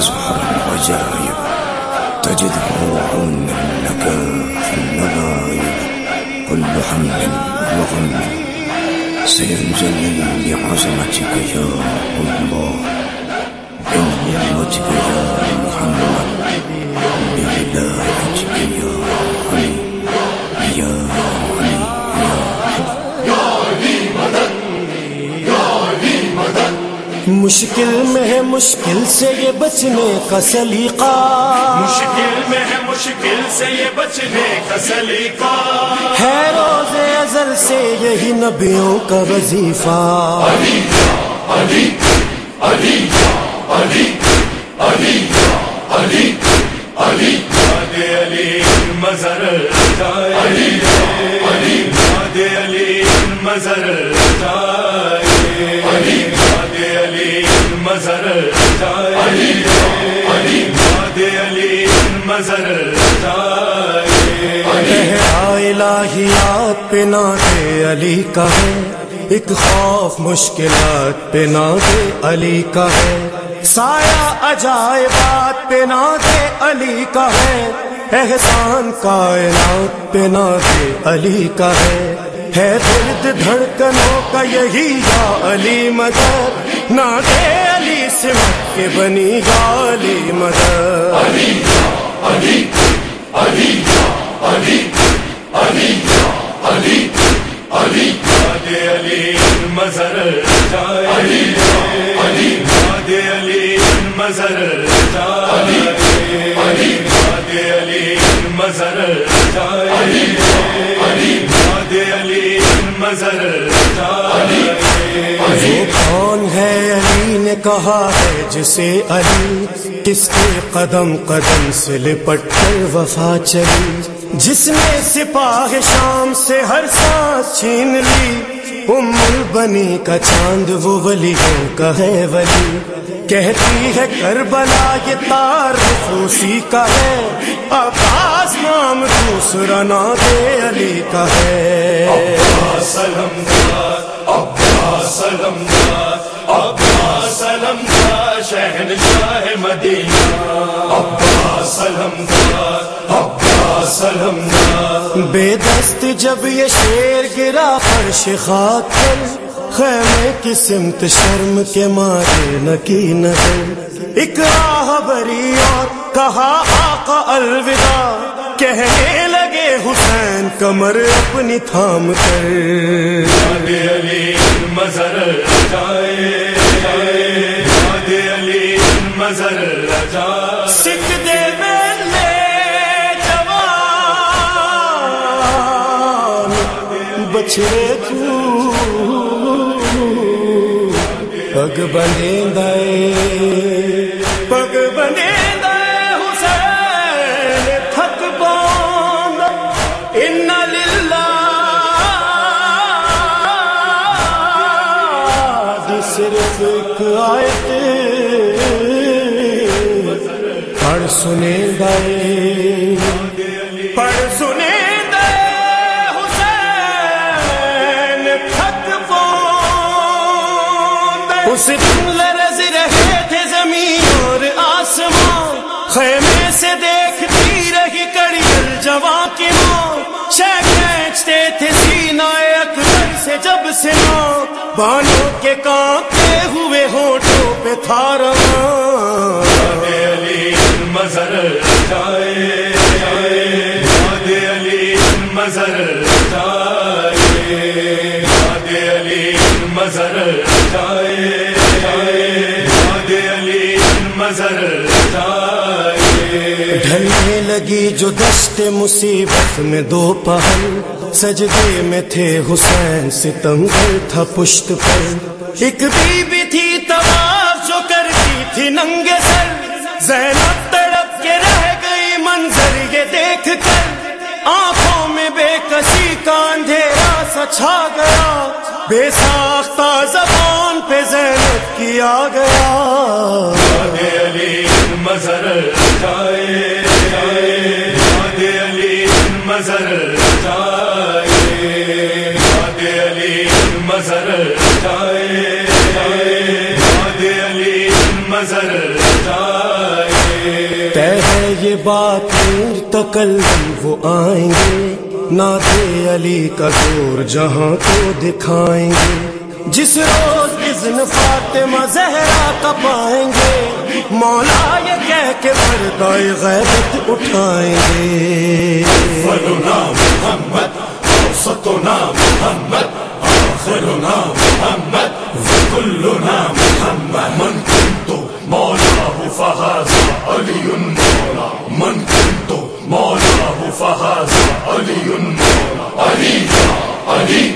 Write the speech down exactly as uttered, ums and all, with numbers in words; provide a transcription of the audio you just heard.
أزهر العجائب تجده عونا لك في النظائر. كل هم وغم سينجلي بعظمتك يا الله، بنعمتك يا محمد، بولايتك يا علي يا علي يا علي مدد يا علي مدد. مشکل میں ہے مشکل سے یہ بچنے کا سلیقہ، مشکل میں ہے مشکل سے یہ بچنے کا سلیقہ، ہے روز ازل سے یہی نبیوں کا وظیفہ. علی علی علی علی علی علی علی ماد علی مظہر جائے، علی علی ماد علی مظہر جائے، علی ماد علی مظہر جائے، علی علی ماد علی مظہر جائے. الہیات پہ ناز علی کا ہے، ایک خوف مشکلات پہ ناز علی کا ہے، سایہ عجائبات پہ ناز علی کا ہے، احسان کائنات پہ ناز علی کا ہے، ہے درد دھڑکنوں کا یہی یا علی مدد، ناز علی سمت کے بنی یا علی مدد. علی علی علی علی علی علی علی ماد علی مظہر جائے، علی علی ماد علی مظہر جائے، علی ماد علی مظہر جائے، علی علی ماد علی مظہر جائے. وہ کون ہے علی نے کہا ہے جسے علی، کس کے قدم قدم سے لپٹ کر وفا چلی، جس نے سپاہ شام سے ہر سانس چھین لی، ام البنی کا چاند وہ ولیوں کا ہے ولی، کہتی ہے کربلا یہ تعارف اسی کا ہے، عباس نام دوسرا نام علی کا ہے. عباس سلمدار عباس سلمدار عباس سلمدار شہنشاہ مدینہ، عباس سلمدار عباس سلمدار. بے دست جب یہ شیر گرا فرش خاک پر، خیمے کی سمت شرم کے مارے نہ کی نظر، ایک راہ بری اور کہا آقا الوداع، کہنے لگے حسین کمر اپنی تھام کر. ماد علی مظہر جائے، ماد علی مظہر جائے. سکھ دے میلے جوان بچھڑے تو پگ بندے پگ بندے حسین تھک باند ان للہ دی صرف ایک آیت پڑھ سنے گئے پڑھ سنے اس دن لرز رہے تھے زمین اور آسمان، خیمے سے دیکھتی رہی کڑی الجواں کی ماں، شہ کھینچتے تھے سینہ اکبر سے جب سنا، بانوں کے کانپتے ہوئے ہونٹوں پہ تھا رواں. ماد علی مظہر جائے، ماد علی مظہر جائے، ماد علی مظہر جائے، ماد علی مظہر جائے. ڈھلنے لگی جو دشت مصیبت میں دوپہر، سجدے میں تھے حسین ستمگر تھا پشت پر، ایک بی بی تھی طواف جو کرتی تھی ننگے سر، زینب تڑپ کے رہ گئی منظر یہ دیکھ کر، آنکھوں میں بے کسی کا اندھیرا سا چھا گیا، بے ساختہ زبان پہ زینب کی آ گیا. ماد علی مظہر جائے، ماد علی مظہر جائے، ماد علی مظہر جائے، ماد علی مظہر جائے. باطن تکلم وہ آئیں گے، نعت علی کا دور جہاں کو دکھائیں گے، جس روز اذن فاطمہ زہرا کا پائیں گے، مولا یہ کہہ کے پردۂ غیبت اٹھائیں گے۔ اولنا محمد، اوسطنا محمد، آخرنا محمد، وكلنا محمد، من كنت مولاه فهذا علي مولا، من كنت مولاه فهذا علي مولا، علي يا علي